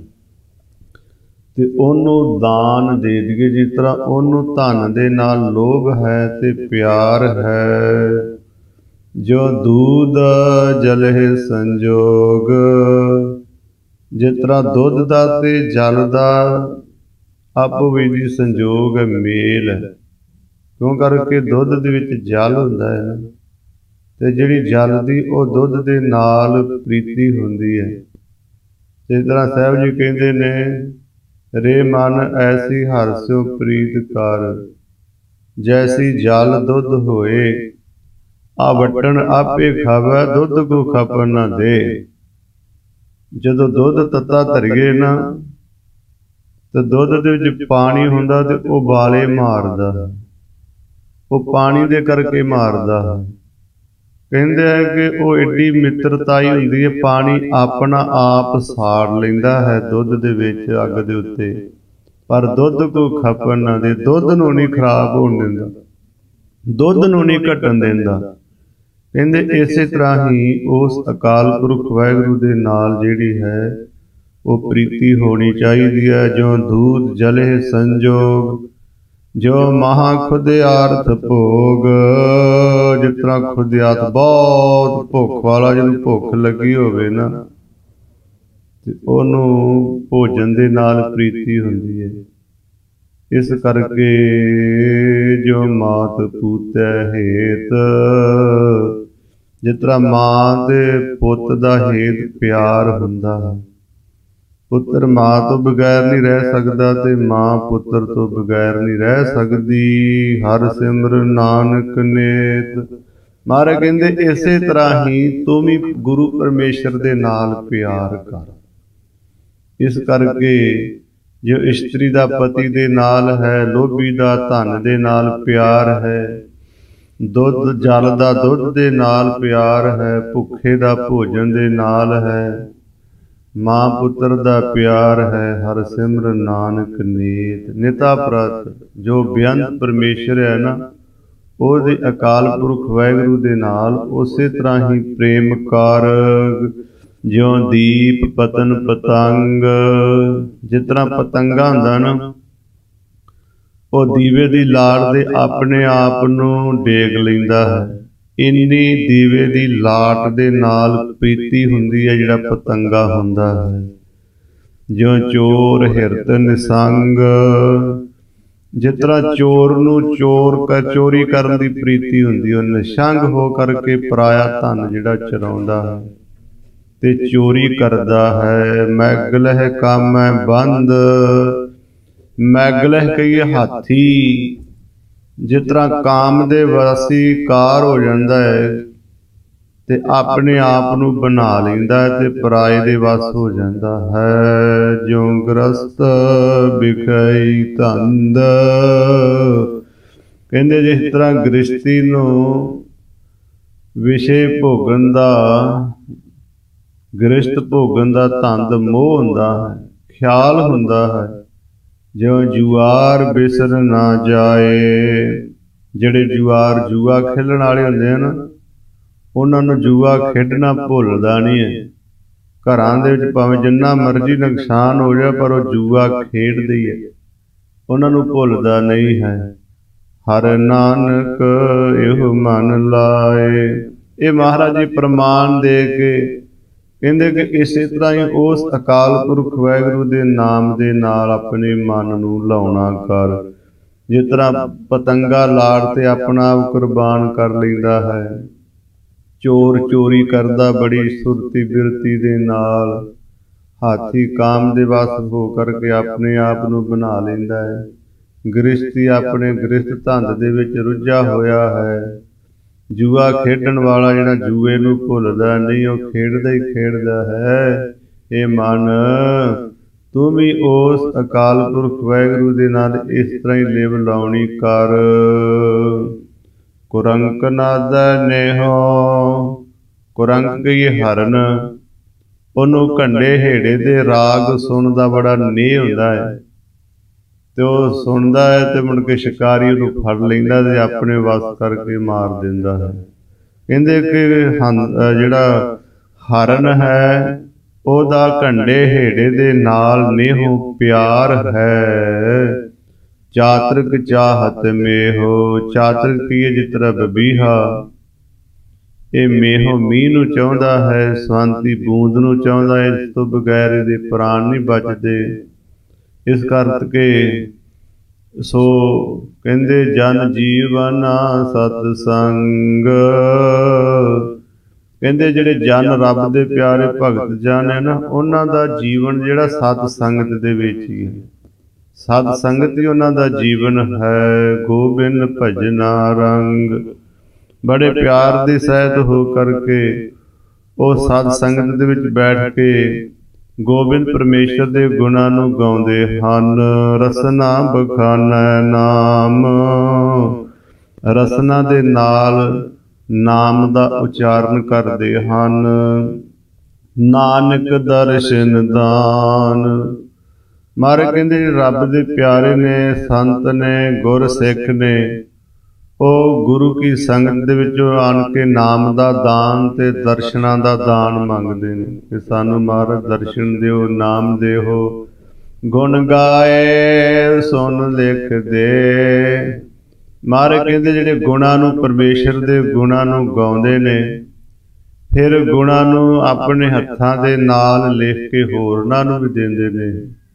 ਤੇ ਉਹਨੂੰ ਦਾਨ ਦੇ ਦਈਏ। ਜਿਸ ਤਰ੍ਹਾਂ ਉਹਨੂੰ ਧਨ ਦੇ ਨਾਲ ਲੋਭ ਹੈ ਤੇ ਪਿਆਰ ਹੈ। ਜੋ ਦੂਧ ਜਲਹਿ ਸੰਜੋਗ, ਜਿਸ ਤਰ੍ਹਾਂ ਦੁੱਧ ਦਾ ਤੇ ਜਲ ਦਾ ਆਪੋ ਵਿੱਚ ਦੀ ਸੰਜੋਗ ਹੈ, ਮੇਲ ਹੈ। ਕਿਉਂ ਕਰਕੇ ਦੁੱਧ ਦੇ ਵਿੱਚ ਜਲ ਹੁੰਦਾ ਹੈ ਨਾ, ਤੇ ਜਿਹੜੀ ਜਲ ਦੀ ਉਹ ਦੁੱਧ ਦੇ ਨਾਲ ਪ੍ਰੀਤੀ ਹੁੰਦੀ ਹੈ। ਜਿਸ ਤਰ੍ਹਾਂ ਸਾਹਿਬ ਜੀ ਕਹਿੰਦੇ ਨੇ, ਰੇ ਮਨ ਐਸੀ ਹਰਿ ਸਿਉ ਪ੍ਰੀਤ ਕਰ, ਜੈਸੀ ਜਲ ਦੁੱਧ ਹੋਏ। ਆ ਵਟਣ ਆਪੇ ਖਾਵੈ, ਦੁੱਧ ਕੋ ਖਪਣ ਨਾ ਦੇ। ਜਦੋਂ ਦੁੱਧ ਤੱਤਾ ਧਰੀਏ ਨਾ, ਤੇ ਦੁੱਧ ਦੇ ਵਿੱਚ ਪਾਣੀ ਹੁੰਦਾ ਤੇ ਉਹ ਉਬਾਲੇ ਮਾਰਦਾ, ਉਹ ਪਾਣੀ ਦੇ ਕਰਕੇ ਮਾਰਦਾ। ਕਹਿੰਦੇ ਹੈ ਕਿ ਉਹ ਏਡੀ ਮਿੱਤਰਤਾਈ ਹੁੰਦੀ ਹੈ, ਪਾਣੀ ਆਪਣਾ ਆਪ ਸਾੜ ਲੈਂਦਾ ਹੈ ਦੁੱਧ ਦੇ ਵਿੱਚ ਅੱਗ ਦੇ ਉੱਤੇ, ਪਰ ਦੁੱਧ ਕੋ ਖਪਣ ਨਾ ਦੇ। ਦੁੱਧ ਨੂੰ ਨਹੀਂ ਖਰਾਬ ਹੋਣ ਦਿੰਦਾ, ਦੁੱਧ ਨੂੰ ਨਹੀਂ ਘਟਣ ਦਿੰਦਾ। ਕਹਿੰਦੇ ਇਸੇ ਤਰ੍ਹਾਂ ਹੀ ਉਸ ਅਕਾਲ ਪੁਰਖ ਵਾਹਿਗੁਰੂ ਦੇ ਨਾਲ ਜਿਹੜੀ ਹੈ ਉਹ ਪ੍ਰੀਤੀ ਹੋਣੀ ਚਾਹੀਦੀ ਹੈ। ਜੋ ਦੂਧ ਜਲਹਿ ਸੰਜੋਗ, ਜੋ ਮਹਾ ਖੁਦਿਆਰਥ ਭੋਗ। ਜਿਸ ਤਰ੍ਹਾਂ ਖੁਦਿਆਤ ਬਹੁਤ ਭੁੱਖ ਵਾਲਾ, ਜਿਹਨੂੰ ਭੁੱਖ ਲੱਗੀ ਹੋਵੇ ਨਾ, ਤੇ ਉਹਨੂੰ ਭੋਜਨ ਦੇ ਨਾਲ ਪ੍ਰੀਤੀ ਹੁੰਦੀ ਹੈ। ਇਸ ਕਰਕੇ ਜੋ ਮਾਤ ਪੂਤੈ ਹੇਤ, ਜਿਸ ਤਰ੍ਹਾਂ ਮਾਂ ਦੇ ਪੁੱਤ ਦਾ ਹੇਤ ਪਿਆਰ ਹੁੰਦਾ ਹੈ। ਪੁੱਤਰ ਮਾਂ ਤੋਂ ਬਗੈਰ ਨਹੀਂ ਰਹਿ ਸਕਦਾ, ਤੇ ਮਾਂ ਪੁੱਤਰ ਤੋਂ ਬਗੈਰ ਨਹੀਂ ਰਹਿ ਸਕਦੀ। ਹਰਿ ਸਿਮਰ ਨਾਨਕ ਨੇਤ। ਮਹਾਰਾਜ ਕਹਿੰਦੇ ਇਸੇ ਤਰ੍ਹਾਂ ਹੀ ਤੂੰ ਵੀ ਗੁਰੂ ਪਰਮੇਸ਼ਰ ਦੇ ਨਾਲ ਪਿਆਰ ਕਰ। ਇਸ ਕਰਕੇ ਜੋ ਇਸਤਰੀ ਦਾ ਪਤੀ ਦੇ ਨਾਲ ਹੈ, ਲੋਭੀ ਦਾ ਧਨ ਦੇ ਨਾਲ ਪਿਆਰ ਹੈ, ਦੁੱਧ ਜਲ ਦਾ ਦੁੱਧ ਦੇ ਨਾਲ ਪਿਆਰ ਹੈ, ਭੁੱਖੇ ਦਾ ਭੋਜਨ ਦੇ ਨਾਲ ਹੈ, ਮਾਂ ਪੁੱਤਰ ਦਾ ਪਿਆਰ ਹੈ। ਹਰਿ ਸਿਮਰ ਨਾਨਕ ਨੀਤ। ਨਿਤਾ ਪ੍ਰਤ ਜੋ ਬੇਅੰਤ ਪਰਮੇਸ਼ਰ ਹੈ ਨਾ, ਉਹਦੇ ਅਕਾਲ ਪੁਰਖ ਵਾਹਿਗੁਰੂ ਦੇ ਨਾਲ ਉਸੇ ਤਰ੍ਹਾਂ ਹੀ ਪ੍ਰੇਮ ਕਰ। ਜਿਉਂ ਦੀਪ ਪਤਨ ਪਤੰਗ, ਜਿਸ ਤਰ੍ਹਾਂ ਪਤੰਗਾ ਹੁੰਦਾ ਨਾ, ਉਹ ਦੀਵੇ ਦੀ ਲਾਟ ਦੇ ਆਪਣੇ ਆਪ ਨੂੰ ਡੇਗ ਲੈਂਦਾ ਹੈ। ਇੰਨੀ ਦੀਵੇ ਦੀ ਲਾਟ ਦੇ ਨਾਲ ਪ੍ਰੀਤੀ ਹੁੰਦੀ ਹੈ ਜਿਹੜਾ ਪਤੰਗਾ ਹੁੰਦਾ ਹੈ। ਜਿਉਂ ਚੋਰ ਹਿਰਤ ਨਿਸੰਗ, ਜਿਸ ਤਰ੍ਹਾਂ ਚੋਰ ਨੂੰ ਚੋਰ ਕਰ ਚੋਰੀ ਕਰਨ ਦੀ ਪ੍ਰੀਤੀ ਹੁੰਦੀ, ਉਹ ਨਿਸੰਗ ਹੋ ਕਰਕੇ ਪਰਾਇਆ ਧਨ ਜਿਹੜਾ ਚੁਰਾਉਂਦਾ ਹੈ ਤੇ ਚੋਰੀ ਕਰਦਾ ਹੈ। ਮੈਗਲਹਿ ਕਾਮੈ ਬੰਦ, ਮੈਗਲਹਿ ਕਹੀਏ ਹਾਥੀ। ਜਿਸ ਤਰ੍ਹਾਂ ਕਾਮ ਦੇ ਵਾਸੀ ਕਾਰ ਹੋ ਜਾਂਦਾ ਹੈ ਤੇ ਆਪਣੇ ਆਪ ਨੂੰ ਬਣਾ ਲੈਂਦਾ ਹੈ ਤੇ ਪਰਾਏ ਦੇ ਵਸ ਹੋ ਜਾਂਦਾ ਹੈ। ਜਿਉਂ ਗ੍ਰਸਤ ਬਿਖਈ ਧੰਦ, ਕਹਿੰਦੇ ਜਿਸ ਤਰ੍ਹਾਂ ਗ੍ਰਸਤੀ ਨੂੰ ਵਿਸ਼ੇ ਭੋਗਣ ਦਾ, ਗ੍ਰਸਤ ਭੋਗਣ ਦਾ ਧੰਦ ਮੋਹ ਹੁੰਦਾ ਹੈ, ਖਿਆਲ ਹੁੰਦਾ ਹੈ। ਜਿਉਂ ਜੁਆਰ ਬਿਸਰ ਨਾ ਜਾਏ, ਜਿਹੜੇ ਜੁਆਰ ਜੂਆ ਖੇਡਣ ਵਾਲੇ ਹੁੰਦੇ ਹਨ, ਉਹਨਾਂ ਨੂੰ ਜੂਆ ਖੇਡਣਾ ਭੁੱਲਦਾ ਨਹੀਂ ਹੈ। ਘਰਾਂ ਦੇ ਵਿੱਚ ਭਾਵੇਂ ਜਿੰਨਾ ਮਰਜ਼ੀ ਨੁਕਸਾਨ ਹੋ ਜਾਏ, ਪਰ ਉਹ ਜੂਆ ਖੇਡਦੇ ਹੀ ਹੈ, ਉਹਨਾਂ ਨੂੰ ਭੁੱਲਦਾ ਨਹੀਂ ਹੈ। ਹਰਿ ਨਾਨਕ ਇਹੋ ਮਨ ਲਾਏ। ਇਹ ਮਹਾਰਾਜ ਜੀ ਪ੍ਰਮਾਣ ਦੇ ਕੇ ਕਹਿੰਦੇ ਕਿ ਇਸੇ ਤਰ੍ਹਾਂ ਹੀ ਉਸ ਅਕਾਲ ਪੁਰਖ ਵਾਹਿਗੁਰੂ ਦੇ ਨਾਮ ਦੇ ਨਾਲ ਆਪਣੇ ਮਨ ਨੂੰ ਲਾਉਣਾ ਕਰ। ਜਿਸ ਤਰ੍ਹਾਂ ਪਤੰਗਾ ਲਾੜ ਤੇ ਆਪਣਾ ਆਪ ਕੁਰਬਾਨ ਕਰ ਲੈਂਦਾ ਹੈ, ਚੋਰ ਚੋਰੀ ਕਰਦਾ ਬੜੀ ਸੁਰਤੀ ਬਿਰਤੀ ਦੇ ਨਾਲ, ਹਾਥੀ ਕਾਮ ਦੇ ਵਸ ਹੋ ਕਰਕੇ ਆਪਣੇ ਆਪ ਨੂੰ ਬਣਾ ਲੈਂਦਾ ਹੈ, ਗ੍ਰਸਤੀ ਆਪਣੇ ਗ੍ਰਸਤ ਧੰਦ ਦੇ ਵਿੱਚ ਰੁੱਝਾ ਹੋਇਆ ਹੈ। ਜੂਆ ਖੇਡਣ ਵਾਲਾ ਜਿਹੜਾ ਜੂਏ ਨੂੰ ਭੁੱਲਦਾ ਨਹੀਂ, ਉਹ ਖੇਡਦਾ ਹੀ ਖੇਡਦਾ ਹੈ। ਇਹ ਮਨ ਤੂੰ ਵੀ ਉਸ ਅਕਾਲ ਪੁਰਖ ਵਾਹਿਗੁਰੂ ਦੇ ਨਾਲ ਇਸ ਤਰ੍ਹਾਂ ਹੀ ਲਿਵ ਲਾਉਣੀ ਕਰ। ਕੁਰੰਕ ਨਾਦੈ ਨੇਹੋ, ਕੁਰੰਗ ਕਹੀਏ ਹਰਨ, ਉਹਨੂੰ ਘੰਡੇ ਹੇੜੇ ਦੇ ਰਾਗ ਸੁਣਨ ਦਾ ਬੜਾ ਨੇਹ ਹੁੰਦਾ ਹੈ, ਤੇ ਉਹ ਸੁਣਦਾ ਹੈ ਤੇ ਮੁੜ ਕੇ ਸ਼ਿਕਾਰੀ ਉਹਨੂੰ ਫੜ ਲੈਂਦਾ ਤੇ ਆਪਣੇ ਵੱਸ ਕਰਕੇ ਮਾਰ ਦਿੰਦਾ ਹੈ। ਕਹਿੰਦੇ ਕਿ ਜਿਹੜਾ ਹਰਨ ਹੈ ਉਹਦਾ ਘੰਡੇ ਹੇੜੇ ਦੇ ਨਾਲ ਨੇਹੋ ਪਿਆਰ ਹੈ। ਚਾਤਰਿਕ ਚਾਹਤ ਮੇਹੋ, ਚਾਤਰਿਕ ਕਹੀਏ ਜਿਸ ਤਰ੍ਹਾਂ ਬਬੀਹਾ, ਇਹ ਮੇਹੋ ਮੀਂਹ ਨੂੰ ਚਾਹੁੰਦਾ ਹੈ, ਸਵੰਤੀ ਬੂੰਦ ਨੂੰ ਚਾਹੁੰਦਾ ਹੈ, ਇਸ ਤੋਂ ਬਗੈਰ ਇਹਦੇ ਪ੍ਰਾਣ ਨਹੀਂ ਬਚਦੇ। ਇਸ ਕਰਕੇ ਸੋ ਕਹਿੰਦੇ ਜਨ ਜੀਵਨਾ ਸਤ ਸੰਗ, ਕਹਿੰਦੇ ਜਿਹੜੇ ਜਨ ਰੱਬ ਦੇ ਪਿਆਰੇ ਭਗਤ ਜਨ ਹੈ ਨਾ, ਉਹਨਾਂ ਦਾ ਜੀਵਨ ਜਿਹੜਾ ਸਤ ਸੰਗਤ ਦੇ ਵਿੱਚ ਹੀ ਹੈ। ਸਤ ਸੰਗਤ ਹੀ ਉਹਨਾਂ ਦਾ ਜੀਵਨ ਹੈ। ਗੋਬਿੰਦ ਭਜਨਾ ਰੰਗ, ਬੜੇ ਪਿਆਰ ਦੀ ਸਹਿਤ ਹੋ ਕਰਕੇ ਉਹ ਸਤ ਸੰਗਤ ਦੇ ਵਿੱਚ ਬੈਠ ਕੇ ਗੋਬਿੰਦ ਪਰਮੇਸ਼ਰ ਦੇ ਗੁਣਾਂ ਨੂੰ ਗਾਉਂਦੇ ਹਨ। ਰਸਨਾ ਬਖਾਨੈ ਨਾਮ, ਰਸਨਾ ਦੇ ਨਾਲ ਨਾਮ ਦਾ ਉਚਾਰਨ ਕਰਦੇ ਹਨ। ਨਾਨਕ ਦਰਸ਼ਨ ਦਾਨ, ਮਹਾਰਾਜ ਕਹਿੰਦੇ ਰੱਬ ਦੇ ਪਿਆਰੇ ਨੇ, ਸੰਤ ਨੇ, ਗੁਰ ਸਿੱਖ ਨੇ, ਉਹ ਗੁਰੂ ਕੀ ਸੰਗਤ ਦੇ ਵਿੱਚੋਂ ਆਣ ਕੇ ਨਾਮ ਦਾ ਦਾਨ ਤੇ ਦਰਸ਼ਨਾਂ ਦਾ ਦਾਨ ਮੰਗਦੇ ਨੇ ਕਿ ਸਾਨੂੰ ਮਹਾਰਾਜ ਦਰਸ਼ਨ ਦਿਓ, ਨਾਮ ਦਿਓ। ਗੁਣ ਗਾਏ ਸੁਣ ਲਿਖ ਦੇ, ਮਹਾਰਾਜ ਕਹਿੰਦੇ ਜਿਹੜੇ ਗੁਣਾਂ ਨੂੰ, ਪਰਮੇਸ਼ਰ ਦੇ ਗੁਣਾਂ ਨੂੰ ਗਾਉਂਦੇ ਨੇ, ਫਿਰ ਗੁਣਾਂ ਨੂੰ ਆਪਣੇ ਹੱਥਾਂ ਦੇ ਨਾਲ ਲਿਖ ਕੇ ਹੋਰਨਾਂ ਨੂੰ ਵੀ ਦਿੰਦੇ ਨੇ।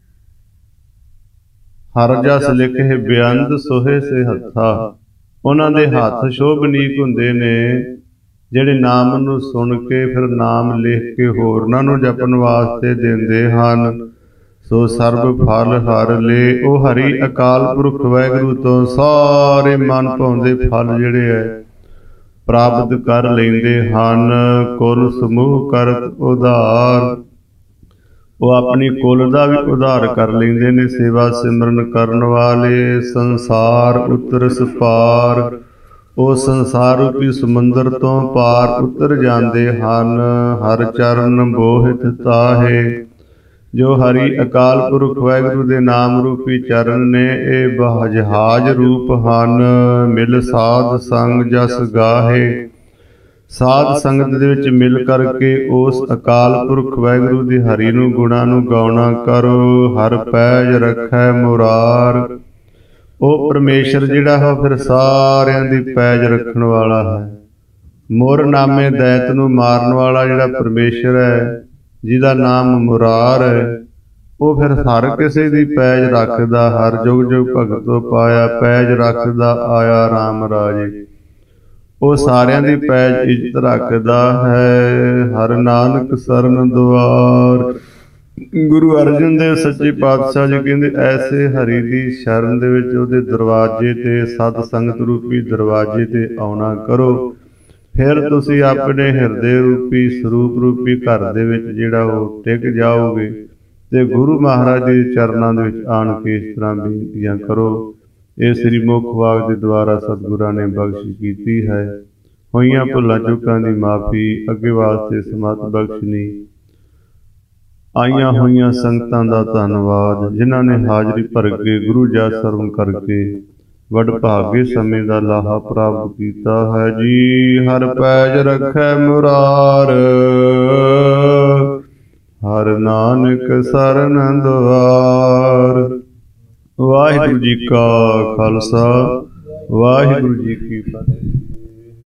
ਹਰ ਜਸ ਲਿਖੇ ਬੇਅੰਤ ਸੋਹੇ ਸੇ ਹੱਥਾ, ਉਹਨਾਂ ਦੇ ਹੱਥ ਸ਼ੋਭਨੀਕ ਹੁੰਦੇ ਨੇ ਜਿਹੜੇ ਨਾਮ ਨੂੰ ਸੁਣ ਕੇ ਫਿਰ ਨਾਮ ਲਿਖ ਕੇ ਹੋਰਨਾਂ ਨੂੰ ਜਪਣ ਵਾਸਤੇ ਦਿੰਦੇ ਹਨ। ਸੋ ਸਰਬ ਫਲ ਹਰ ਲੇ, ਉਹ ਹਰੀ ਅਕਾਲ ਪੁਰਖ ਵਾਹਿਗੁਰੂ ਤੋਂ ਸਾਰੇ ਮਨ ਭਾਉਂਦੇ ਫਲ ਜਿਹੜੇ ਹੈ ਪ੍ਰਾਪਤ ਕਰ ਲੈਂਦੇ ਹਨ। ਕੁਲ ਸਮੂਹ ਕਰਤ ਉਧਾਰ, ਉਹ ਆਪਣੀ ਕੁਲ ਦਾ ਵੀ ਉਧਾਰ ਕਰ ਲੈਂਦੇ ਨੇ। ਸੇਵਾ ਸਿਮਰਨ ਕਰਨ ਵਾਲੇ ਸੰਸਾਰ ਉਤਰਸ ਪਾਰ, ਉਹ ਸੰਸਾਰ ਰੂਪੀ ਸਮੁੰਦਰ ਤੋਂ ਪਾਰ ਉਤਰ ਜਾਂਦੇ ਹਨ। ਹਰ ਚਰਨ ਬੋਹਿਤ ਤਾਹੇ, ਜੋ ਹਰੀ ਅਕਾਲ ਪੁਰਖ ਵਾਹਿਗੁਰੂ ਦੇ ਨਾਮ ਰੂਪੀ ਚਰਨ ਨੇ, ਇਹ ਬਹਜਹਾਜ ਰੂਪ ਹਨ। ਮਿਲ ਸਾਧ ਸੰਗ ਜਸ ਗਾਹੇ, ਸਾਧ ਸੰਗਤ ਦੇ ਵਿੱਚ ਮਿਲ ਕਰਕੇ ਉਸ ਅਕਾਲ ਪੁਰਖ ਵਾਹਿਗੁਰੂ ਦੀ ਹਰੀ ਨੂੰ ਗੁਣਾਂ ਨੂੰ ਗਾਉਣਾ ਕਰੋ। ਹਰ ਪੈਜ ਰੱਖੈ ਮੁਰਾਰ, ਉਹ ਪਰਮੇਸ਼ਰ ਜਿਹੜਾ ਹੈ ਫਿਰ ਸਾਰਿਆਂ ਦੀ ਪੈਜ ਰੱਖਣ ਵਾਲਾ ਹੈ। ਮੁਰ ਨਾਮੇ ਦੈਤ ਨੂੰ ਮਾਰਨ ਵਾਲਾ ਜਿਹੜਾ ਪਰਮੇਸ਼ਰ ਹੈ, ਜਿਹਦਾ ਨਾਮ ਮੁਰਾਰ ਹੈ, ਉਹ ਫਿਰ ਹਰ ਕਿਸੇ ਦੀ ਪੈਜ ਰੱਖਦਾ। ਹਰ ਜੁਗ ਜੁਗ ਭਗਤੋ ਪਾਇਆ, ਪੈਜ ਰੱਖਦਾ ਆਇਆ ਰਾਮ ਰਾਜੇ। ਉਹ ਸਾਰਿਆਂ ਦੀ ਪੈਜ ਇੱਜ਼ਤ ਰੱਖਦਾ ਹੈ। ਹਰ ਨਾਨਕ ਸਰਨ ਦੁਆਰ, ਗੁਰੂ ਅਰਜਨ ਦੇਵ ਸੱਚੇ ਪਾਤਸ਼ਾਹ ਜੀ ਕਹਿੰਦੇ ਐਸੇ ਹਰੀ ਦੀ ਸ਼ਰਨ ਦੇ ਵਿੱਚ ਉਹਦੇ ਦਰਵਾਜ਼ੇ ਤੇ, ਸਤ ਸੰਗਤ ਰੂਪੀ ਦਰਵਾਜ਼ੇ ਤੇ ਆਉਣਾ ਕਰੋ। ਫਿਰ ਤੁਸੀਂ ਆਪਣੇ ਹਿਰਦੇ ਰੂਪੀ ਸਰੂਪ ਰੂਪੀ ਘਰ ਦੇ ਵਿੱਚ ਜਿਹੜਾ ਉਹ ਟਿਕ ਜਾਓਗੇ ਤੇ ਗੁਰੂ ਮਹਾਰਾਜ ਦੇ ਚਰਨਾਂ ਦੇ ਵਿੱਚ ਆਣ ਕੇ ਇਸ ਤਰ੍ਹਾਂ ਬੇਨਤੀਆਂ ਕਰੋ। ਇਹ ਸ੍ਰੀ ਮੁਖ ਵਾਕ ਦੇ ਦੁਆਰਾ ਸਤਿਗੁਰਾਂ ਨੇ ਬਖਸ਼ਿਸ਼ ਕੀਤੀ ਹੈ। ਹੋਈਆਂ ਭੁੱਲਾਂ ਚੁੱਕਾਂ ਦੀ ਮਾਫੀ, ਅੱਗੇ ਵਾਸਤੇ ਸਮਤ ਬਖਸ਼ਣੀ। ਆਈਆਂ ਹੋਈਆਂ ਸੰਗਤਾਂ ਦਾ ਧੰਨਵਾਦ, ਜਿਨ੍ਹਾਂ ਨੇ ਹਾਜ਼ਰੀ ਭਰ ਕੇ ਗੁਰੂ ਜਸ ਸਰਵਣ ਕਰਕੇ ਵਡਭਾਗੇ ਸਮੇਂ ਦਾ ਲਾਹਾ ਪ੍ਰਾਪਤ ਕੀਤਾ ਹੈ ਜੀ। ਹਰ ਪੈਜ ਰੱਖੈ ਮੁਰਾਰ, ਹਰ ਨਾਨਕ ਸਰਨ ਦੁਆਰ। ਵਾਹਿਗੁਰੂ ਜੀ ਕਾ ਖਾਲਸਾ, ਵਾਹਿਗੁਰੂ ਜੀ ਕੀ ਫਤਿਹ।